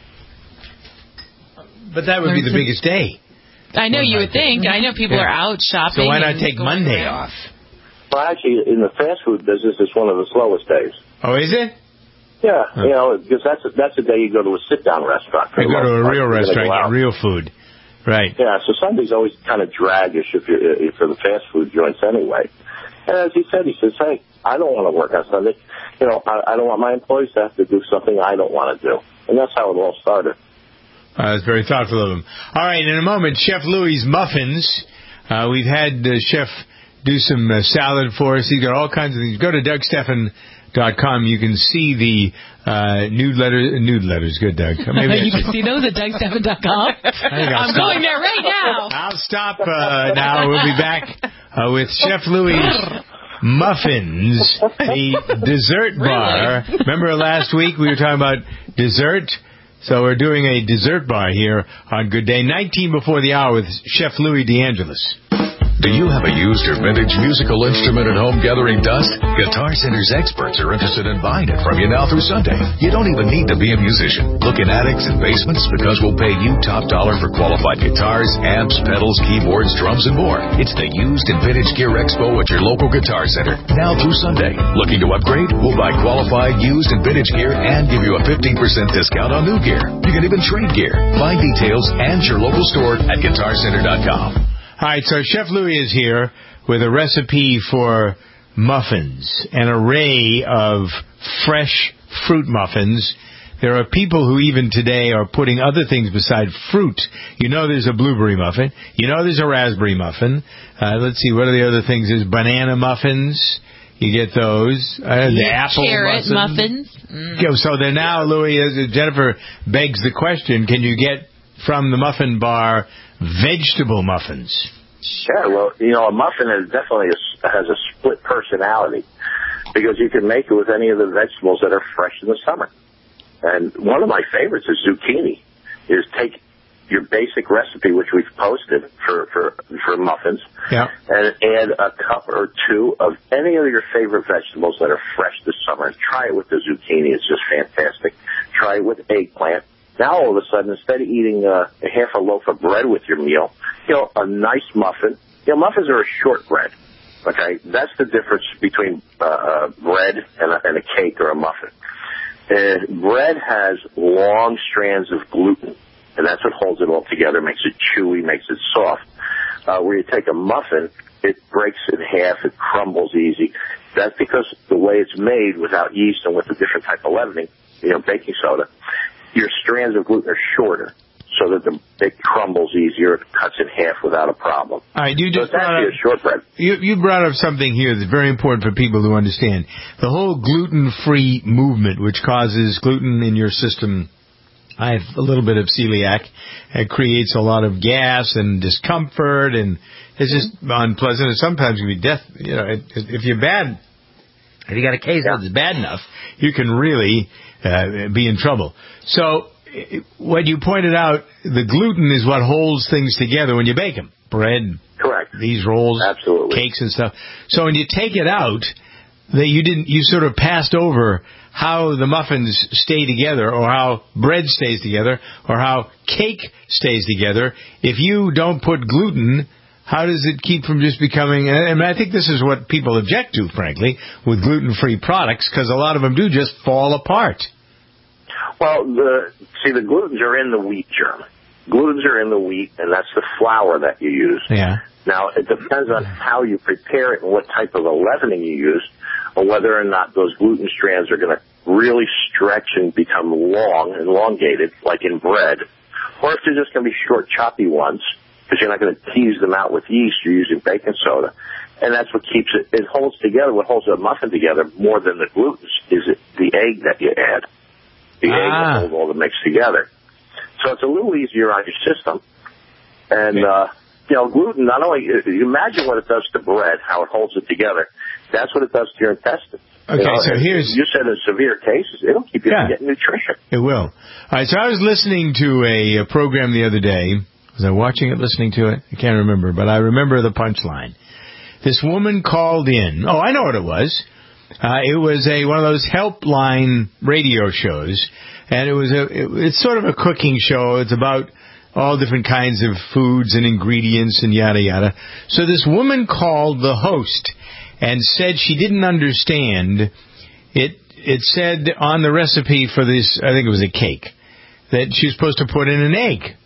But that would be the biggest day. I know, you would think. I know people yeah. are out shopping. So why not take Monday around. off? Well, actually, in the fast food business, it's one of the slowest days. Oh, is it? Yeah, huh. You know, because that's a, that's the day you go to a sit-down restaurant. You go to a real restaurant, get real food. Right. Yeah, so Sunday's always kind of draggish if you're, for the fast food joints anyway. And as he said, he says, hey, I don't want to work on Sunday. You know, I, I don't want my employees to have to do something I don't want to do. And that's how it all started. Uh, that's very thoughtful of him. All right, in a moment, Chef Louis' Muffins. Uh, we've had uh, Chef do some uh, salad for us. He's got all kinds of things. Go to Doug Stephan dot com. You can see the uh, nude letter, nude letters. Good, Doug. Maybe you can see those at Doug Stephan dot com. I'm stop. going there right now. I'll stop uh, now. We'll be back uh, with Chef Louis' Muffins, the dessert bar. Really? Remember last week we were talking about dessert? So we're doing a dessert bar here on Good Day, nineteen before the hour with Chef Louis DeAngelis. Do you have a used or vintage musical instrument and home gathering dust? Guitar Center's experts are interested in buying it from you now through Sunday. You don't even need to be a musician. Look in attics and basements because we'll pay you top dollar for qualified guitars, amps, pedals, keyboards, drums, and more. It's the Used and Vintage Gear Expo at your local Guitar Center now through Sunday. Looking to upgrade? We'll buy qualified used and vintage gear and give you a fifteen percent discount on new gear. You can even trade gear. Find details and your local store at guitar center dot com. All right, so Chef Louie is here with a recipe for muffins, an array of fresh fruit muffins. There are people who even today are putting other things beside fruit. You know there's a blueberry muffin. You know there's a raspberry muffin. Uh, let's see, what are the other things? There's banana muffins. You get those. Uh, the apple carrot muffins. muffins. Mm. So they're now, Louie, as Jennifer begs the question, can you get from the muffin bar vegetable muffins? Sure. Well, you know, a muffin is definitely a, has a split personality because you can make it with any of the vegetables that are fresh in the summer. And one of my favorites is zucchini. Is take your basic recipe, which we've posted for for, for muffins, yeah. and add a cup or two of any of your favorite vegetables that are fresh this summer. And try it with the zucchini. It's just fantastic. Try it with eggplant. Now, all of a sudden, instead of eating uh, a half a loaf of bread with your meal, you know, a nice muffin. You know, muffins are a shortbread, okay? That's the difference between uh, bread and a, and a cake or a muffin. Uh, bread has long strands of gluten, and that's what holds it all together, makes it chewy, makes it soft. Uh, where you take a muffin, it breaks in half, it crumbles easy. That's because the way it's made without yeast and with a different type of leavening, you know, baking soda, your strands of gluten are shorter, so that the, it crumbles easier, it cuts in half without a problem. All right, you so just it's actually up, a shortbread. You, you brought up something here that's very important for people to understand. The whole gluten-free movement, which causes gluten in your system. I have a little bit of celiac. It creates a lot of gas and discomfort, and it's just unpleasant. And sometimes it can be death. You know, if you're bad, if you got a case yeah. that's bad enough, you can really uh, be in trouble. So, what you pointed out, the gluten is what holds things together when you bake them. Bread, correct. These rolls, absolutely, cakes and stuff. So when you take it out, that you didn't, you sort of passed over how the muffins stay together, or how bread stays together, or how cake stays together. If you don't put gluten, how does it keep from just becoming? And I think this is what people object to, frankly, with gluten-free products, because a lot of them do just fall apart. Well, the see, the glutens are in the wheat germ. Glutens are in the wheat, and that's the flour that you use. Yeah. Now, it depends on how you prepare it and what type of a leavening you use, or whether or not those gluten strands are going to really stretch and become long, elongated, like in bread, or if they're just going to be short, choppy ones, because you're not going to tease them out with yeast. You're using baking soda. And that's what keeps it, it holds together. What holds a muffin together more than the gluten is it the egg that you add. The ah. egg will hold all the mix together. So it's a little easier on your system. And, okay. uh, you know, gluten, not only, you imagine what it does to bread, how it holds it together. That's what it does to your intestines. Okay, you know, so here's... You said in severe cases, it'll keep you yeah, from getting nutrition. It will. All right, so I was listening to a, a program the other day. Was I watching it, listening to it? I can't remember, but I remember the punchline. This woman called in. Oh, I know what it was. Uh, it was a one of those helpline radio shows, and it was a it, it's sort of a cooking show. It's about all different kinds of foods and ingredients and yada yada. So this woman called the host and said she didn't understand it. It said on the recipe for this, I think it was a cake, that she was supposed to put in an egg.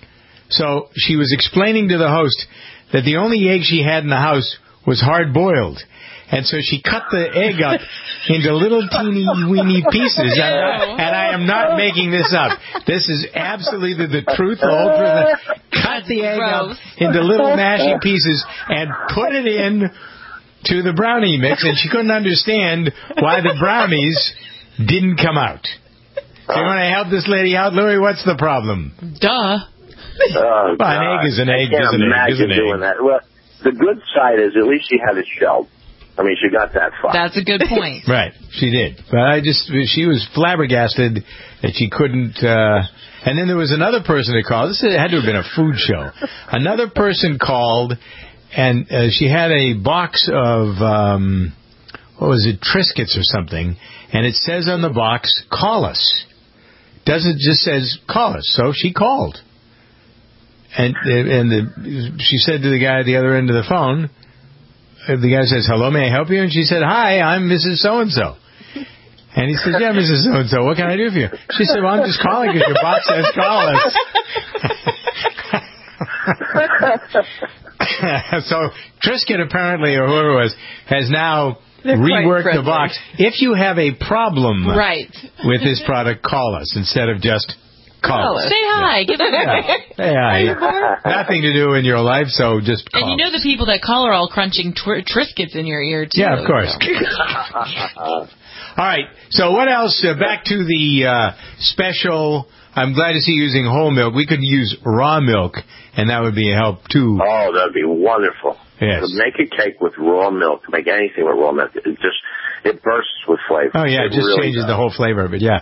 So she was explaining to the host that the only egg she had in the house was hard-boiled. And so she cut the egg up into little teeny weeny pieces. And, and I am not making this up. This is absolutely the, the truth. The whole truth. Cut the egg up into little mashy pieces and put it in to the brownie mix. And she couldn't understand why the brownies didn't come out. So you want to help this lady out, Louie? What's the problem? Duh. Oh, well, an egg is an egg. I can't is an imagine egg, is an doing egg. that. Well, the good side is at least she had it shelled. I mean, she got that far. That's a good point. Right, she did. But I just, she was flabbergasted that she couldn't. Uh, and then there was another person that called. This had to have been a food show. Another person called and uh, she had a box of, um, what was it, Triscuits or something, and it says on the box, call us. Doesn't just says, call us. So she called. And and the, she said to the guy at the other end of the phone, the guy says, hello, may I help you? And she said, hi, I'm Missus So-and-so. And he said, yeah, Missus So-and-so, what can I do for you? She said, well, I'm just calling because your box says call us. So Triscuit apparently, or whoever it was, has now They're reworked the box. If you have a problem right. with this product, call us instead of just call, call us. Say hi. Give it yeah. Say hi. Nothing to do in your life, so just call. And you know the people that call are all crunching tw- Triscuits in your ear, too. Yeah, of course. All right. So what else? Uh, back to the uh, special. I'm glad to see you using whole milk. We could use raw milk, and that would be a help, too. Oh, that would be wonderful. Yes. To make a cake with raw milk, to make anything with raw milk, it just it bursts with flavor. Oh, yeah, it, it just really changes does. the whole flavor of it, yeah.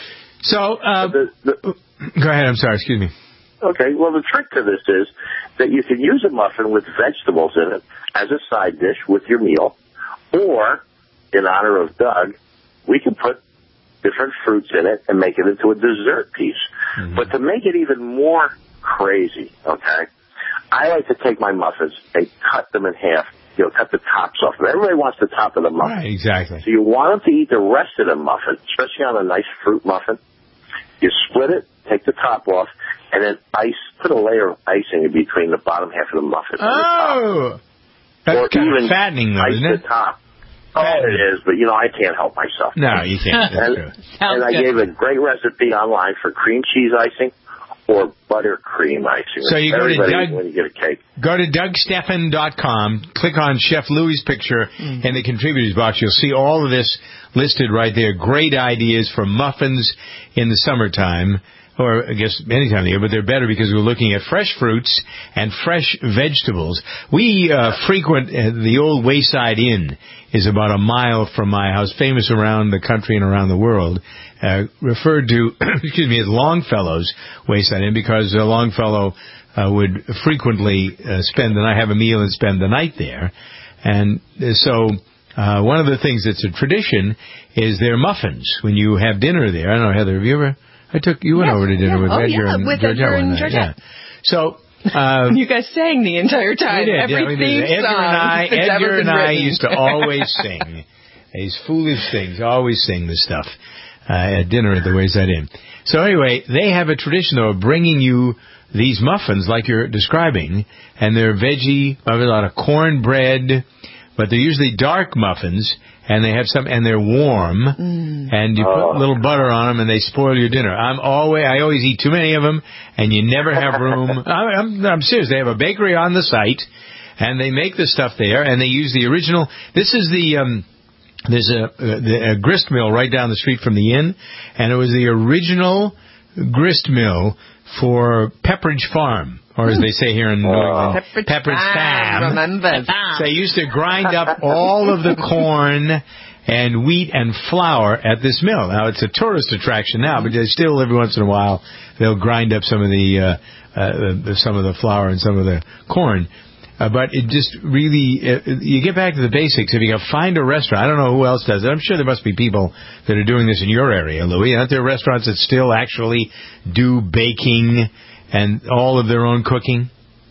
So, uh, the, the, go ahead, I'm sorry, excuse me. Okay, well, the trick to this is that you can use a muffin with vegetables in it as a side dish with your meal, or, in honor of Doug, we can put different fruits in it and make it into a dessert piece. Mm-hmm. But to make it even more crazy, okay, I like to take my muffins and cut them in half, you know, cut the tops off. Everybody wants the top of the muffin. Right, exactly. So you want them to eat the rest of the muffin, especially on a nice fruit muffin. You split it, take the top off, and then ice, put a layer of icing in between the bottom half of the muffin. Oh! That's or kind even of fattening, though, isn't it? The top. Oh, it is, but, you know, I can't help myself. No, you can't. That's and true. and I good. gave a great recipe online for cream cheese icing or buttercream icing. So you go to Doug, when you get a cake. Go to Doug Stephan dot com, click on Chef Louie's picture mm. in the contributors box. You'll see all of this listed right there. Great ideas for muffins in the summertime. Or, I guess, any time of the year, but they're better because we're looking at fresh fruits and fresh vegetables. We uh, frequent uh, the old Wayside Inn is about a mile from my house, famous around the country and around the world, uh, referred to, excuse me, as Longfellow's Wayside Inn because uh, Longfellow uh, would frequently uh, spend the night, have a meal and spend the night there. And uh, so uh, one of the things that's a tradition is their muffins when you have dinner there. I don't know, Heather, have you ever... I took you went yes, over to dinner yeah. with oh, Edgar yeah, and with Georgette. Edgar and Georgette. Yeah. So uh, you guys sang the entire time. We did. Every Yeah, we theme did. Edgar song and I, that's Edgar ever been and I written. used to always sing these foolish things. Always sing this stuff uh, at dinner at the Wayside Inn. So anyway, they have a tradition though of bringing you these muffins like you're describing, and they're veggie, a lot of cornbread, but they're usually dark muffins. And they have some, and they're warm, mm. and you put a little butter on them, and they spoil your dinner. I'm always, I always eat too many of them, and you never have room. I'm, I'm serious. They have a bakery on the site, and they make the stuff there, and they use the original. This is the, um, there's a, a, a grist mill right down the street from the inn, and it was the original grist mill for Pepperidge Farm. Or as they say here in New England, Pepperidge, Pepperidge Farm. Remember. So they used to grind up all of the corn and wheat and flour at this mill. Now, it's a tourist attraction now, but still every once in a while they'll grind up some of the, uh, uh, the some of the flour and some of the corn. Uh, but it just really, uh, you get back to the basics. If you can find a restaurant, I don't know who else does it. I'm sure there must be people that are doing this in your area, Louie. Aren't there restaurants that still actually do baking and all of their own cooking?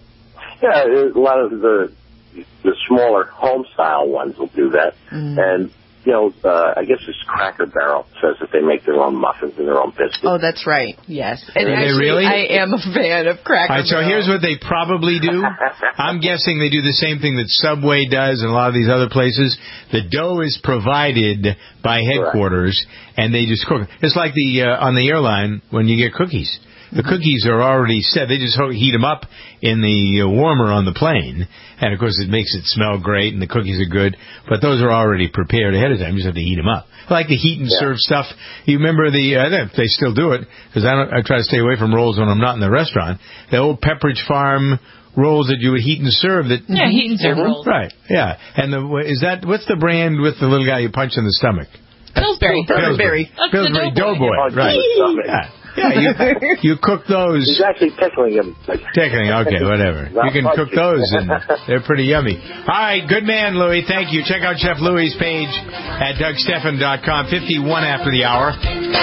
Yeah, a lot of the the smaller home-style ones will do that. Mm. And, you know, uh, I guess it's Cracker Barrel says that they make their own muffins and their own biscuits. Oh, that's right. Yes. And Are actually, they really? I am a fan of Cracker All right, so Barrel. here's what they probably do. I'm guessing they do the same thing that Subway does and a lot of these other places. The dough is provided by headquarters, right. And they just cook. It's like the uh, on the airline when you get cookies. The cookies are already set. They just heat them up in the warmer on the plane. And, of course, it makes it smell great, and the cookies are good. But those are already prepared ahead of time. You just have to heat them up. I like the heat and yeah. serve stuff. You remember the, uh, they still do it, because I, don't, I try to stay away from rolls when I'm not in the restaurant. The old Pepperidge Farm rolls that you would heat and serve. That Yeah, heat and serve rolls. Right, yeah. And the, is that, what's the brand with the little guy you punch in the stomach? Pillsbury. Pillsbury. Pillsbury, Pillsbury Doughboy. Doughboy. Right. Yeah. Yeah, you, you cook those. He's actually tickling him. Tickling, okay, whatever. You can cook those, and they're pretty yummy. All right, good man, Louis. Thank you. Check out Chef Louis' page at Doug Stephan dot com. fifty-one after the hour.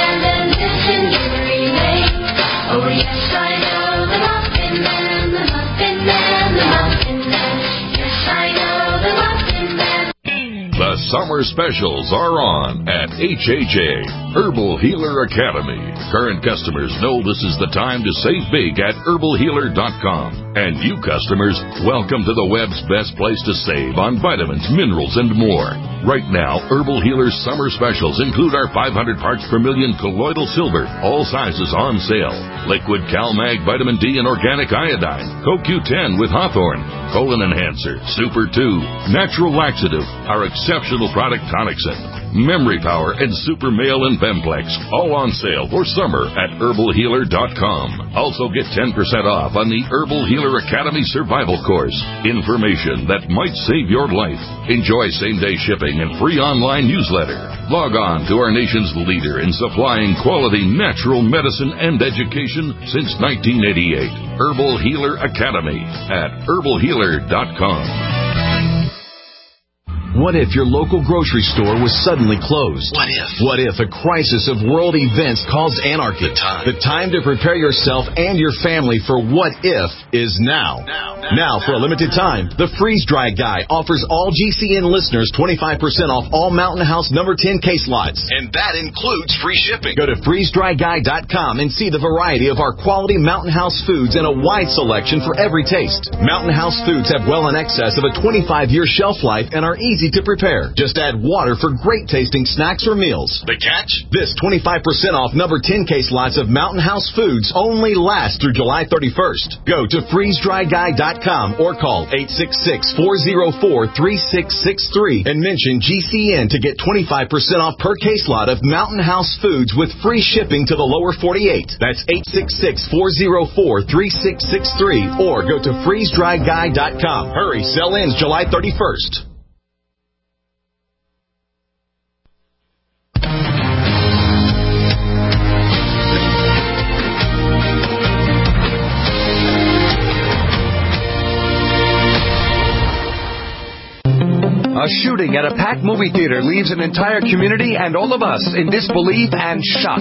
Oh, yes, I know the Muffin Man, the Muffin Man, the Muffin Man. Yes, I know the Muffin Man. The summer specials are on at H H A, Herbal Healer Academy. Current customers know this is the time to save big at herbal healer dot com. And new customers, welcome to the web's best place to save on vitamins, minerals, and more. Right now, Herbal Healer's summer specials include our five hundred parts per million colloidal silver, all sizes on sale. Liquid CalMag Vitamin D and Organic Iodine, Co Q ten with Hawthorne, Colon Enhancer, Super two, Natural Laxative, our exceptional product Tonicsyn, Memory Power, and Super Male and Bemplex, all on sale for summer at herbal healer dot com. Also get ten percent off on the Herbal Healer Academy Survival Course. Information that might save your life. Enjoy same-day shipping and free online newsletter. Log on to our nation's leader in supplying quality natural medicine and education since nineteen eighty-eight. Herbal Healer Academy at herbal healer dot com. What if your local grocery store was suddenly closed? What if? What if a crisis of world events caused anarchy? The time. The time to prepare yourself and your family for what if is now. Now, now, now for a limited time, the Freeze Dry Guy offers all G C N listeners twenty-five percent off all Mountain House number ten case lots. And that includes free shipping. Go to freeze dry guy dot com and see the variety of our quality Mountain House foods and a wide selection for every taste. Mountain House foods have well in excess of a twenty-five year shelf life and are easy to prepare. Just add water for great tasting snacks or meals. The catch? This twenty-five percent off number ten case lots of Mountain House foods only lasts through July thirty-first. Go to freeze dry guy dot com or call eight six six, four oh four, three six six three and mention G C N to get twenty-five percent off per case lot of Mountain House foods with free shipping to the lower forty-eight. That's eight six six, four oh four, three six six three or go to freeze dry guy dot com. Hurry, sell ends July thirty-first. A shooting at a packed movie theater leaves an entire community and all of us in disbelief and shock.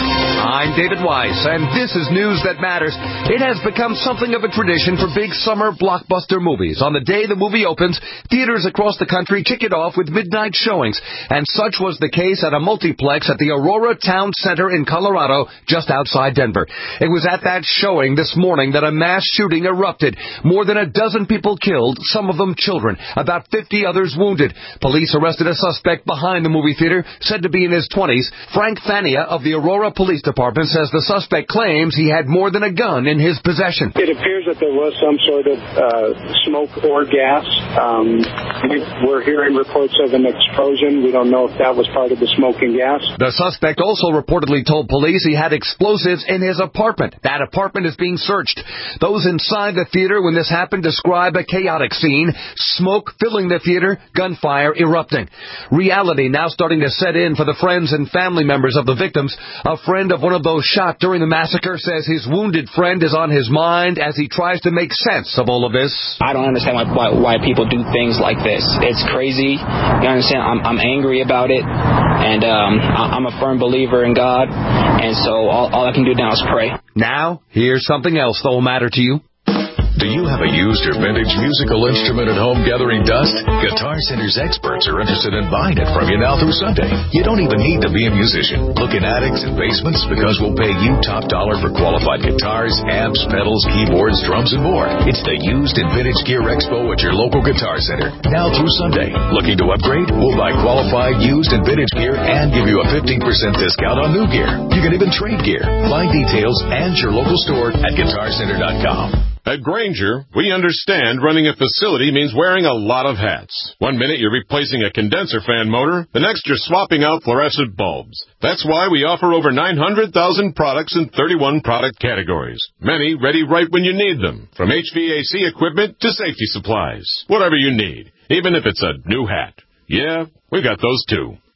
I'm David Weiss, and this is news that matters. It has become something of a tradition for big summer blockbuster movies. On the day the movie opens, theaters across the country kick it off with midnight showings, and such was the case at a multiplex at the Aurora Town Center in Colorado, just outside Denver. It was at that showing this morning that a mass shooting erupted. More than a dozen people killed, some of them children, about fifty others wounded. Police arrested a suspect behind the movie theater, said to be in his twenties. Frank Fania of the Aurora Police Department says the suspect claims he had more than a gun in his possession. It appears that there was some sort of uh, smoke or gas. Um, we, we're hearing reports of an explosion. We don't know if that was part of the smoke and gas. The suspect also reportedly told police he had explosives in his apartment. That apartment is being searched. Those inside the theater when this happened describe a chaotic scene, smoke filling the theater, gunfire erupting. Reality now starting to set in for the friends and family members of the victims. A friend of one of those shot during the massacre says his wounded friend is on his mind as he tries to make sense of all of this. I don't understand why, why, why people do things like this. It's crazy. You understand? I'm, I'm angry about it, and um, I'm a firm believer in God, and so all, all I can do now is pray. Now, here's something else that will matter to you. Do you have a used or vintage musical instrument at home gathering dust? Guitar Center's experts are interested in buying it from you now through Sunday. You don't even need to be a musician. Look in attics and basements because we'll pay you top dollar for qualified guitars, amps, pedals, keyboards, drums, and more. It's the Used and Vintage Gear Expo at your local Guitar Center. Now through Sunday. Looking to upgrade? We'll buy qualified used and vintage gear and give you a fifteen percent discount on new gear. You can even trade gear. Find details and your local store at guitar center dot com. At Grainger, we understand running a facility means wearing a lot of hats. One minute you're replacing a condenser fan motor, the next you're swapping out fluorescent bulbs. That's why we offer over nine hundred thousand products in thirty-one product categories. Many ready right when you need them, from H V A C equipment to safety supplies. Whatever you need, even if it's a new hat. Yeah, we got those too.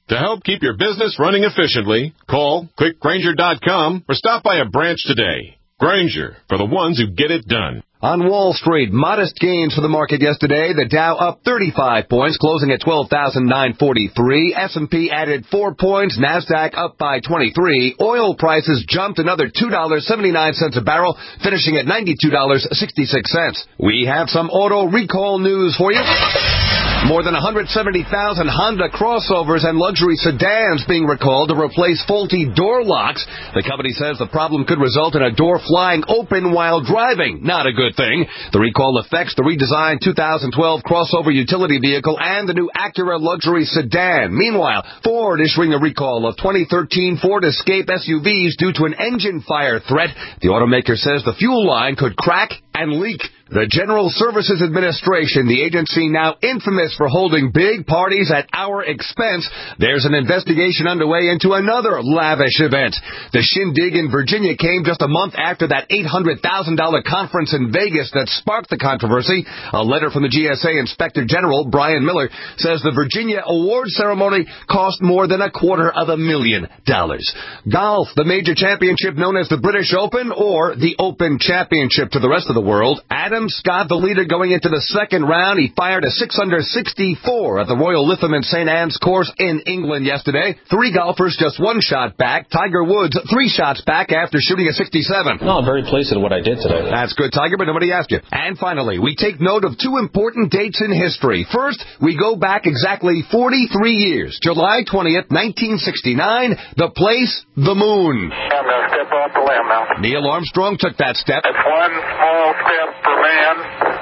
To help keep your business running efficiently, call quick granger dot com or stop by a branch today. Grainger, for the ones who get it done. On Wall Street, modest gains for the market yesterday. The Dow up thirty-five points, closing at twelve thousand nine hundred forty-three. S and P added four points. NASDAQ up by twenty-three. Oil prices jumped another two dollars and seventy-nine cents a barrel, finishing at ninety-two dollars and sixty-six cents. We have some auto recall news for you. More than one hundred seventy thousand Honda crossovers and luxury sedans being recalled to replace faulty door locks. The company says the problem could result in a door flying open while driving. Not a good thing. The recall affects the redesigned two thousand twelve crossover utility vehicle and the new Acura luxury sedan. Meanwhile, Ford issuing a recall of twenty thirteen Ford Escape S U Vs due to an engine fire threat. The automaker says the fuel line could crack and leak. The General Services Administration, the agency now infamous for holding big parties at our expense, there's an investigation underway into another lavish event. The shindig in Virginia came just a month after that eight hundred thousand dollars conference in Vegas that sparked the controversy. A letter from the G S A Inspector General, Brian Miller, says the Virginia award ceremony cost more than a quarter of a million dollars. Golf, the major championship known as the British Open or the Open Championship to the rest of the world. Adam Scott, the leader going into the second round. He fired a six under sixty-four at the Royal Lytham in Saint Anne's course in England yesterday. Three golfers just one shot back. Tiger Woods three shots back after shooting a sixty-seven. No, I'm very pleased with what I did today. That's good, Tiger, but nobody asked you. And finally, we take note of two important dates in history. First, we go back exactly forty-three years. July twentieth, nineteen sixty-nine, the place, the moon. I'm going to step off the limb now. Neil Armstrong took that step. It's one small step for man,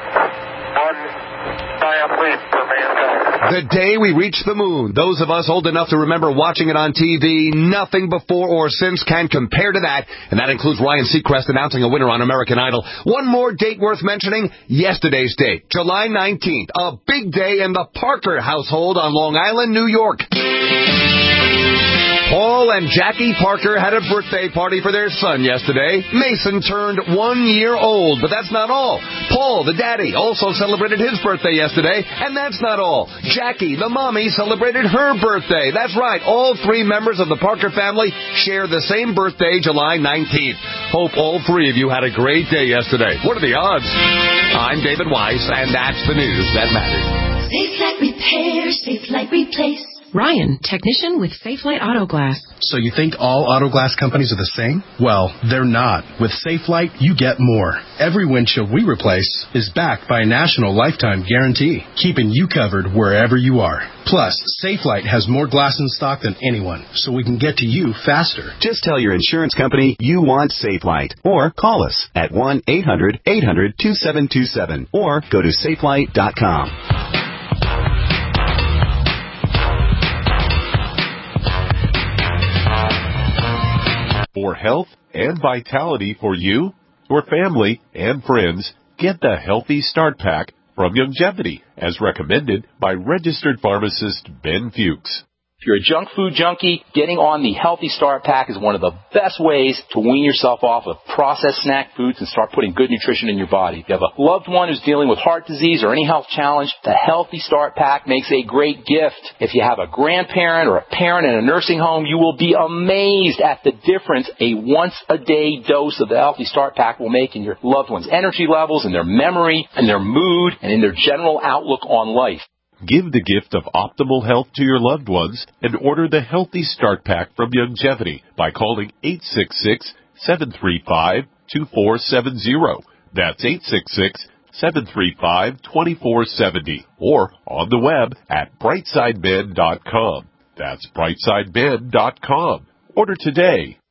one giant leap for mankind. The day we reached the moon, those of us old enough to remember watching it on T V, nothing before or since can compare to that. And that includes Ryan Seacrest announcing a winner on American Idol. One more date worth mentioning, yesterday's date, July nineteenth, a big day in the Parker household on Long Island, New York. Paul and Jackie Parker had a birthday party for their son yesterday. Mason turned one year old, but that's not all. Paul, the daddy, also celebrated his birthday yesterday, and that's not all. Jackie, the mommy, celebrated her birthday. That's right, all three members of the Parker family share the same birthday, July nineteenth. Hope all three of you had a great day yesterday. What are the odds? I'm David Weiss, and that's the news that matters. Safe Light Repair, Safe Light Replace. Ryan, technician with Safelite Auto Glass. So you think all auto glass companies are the same? Well, they're not. With Safelite, you get more. Every windshield we replace is backed by a national lifetime guarantee, keeping you covered wherever you are. Plus, Safelite has more glass in stock than anyone, so we can get to you faster. Just tell your insurance company you want Safelite, or call us at one eight hundred eight hundred two seven two seven, or go to safelite dot com. For health and vitality for you, your family, and friends, get the Healthy Start Pack from Youngevity, as recommended by registered pharmacist Ben Fuchs. If you're a junk food junkie, getting on the Healthy Start Pack is one of the best ways to wean yourself off of processed snack foods and start putting good nutrition in your body. If you have a loved one who's dealing with heart disease or any health challenge, the Healthy Start Pack makes a great gift. If you have a grandparent or a parent in a nursing home, you will be amazed at the difference a once-a-day dose of the Healthy Start Pack will make in your loved one's energy levels, in their memory, in their mood, and in their general outlook on life. Give the gift of optimal health to your loved ones and order the Healthy Start Pack from Youngevity by calling eight six six, seven three five, two four seven zero. That's eight six six, seven three five, two four seven zero. Or on the web at brightside med dot com. That's brightside med dot com. Order today.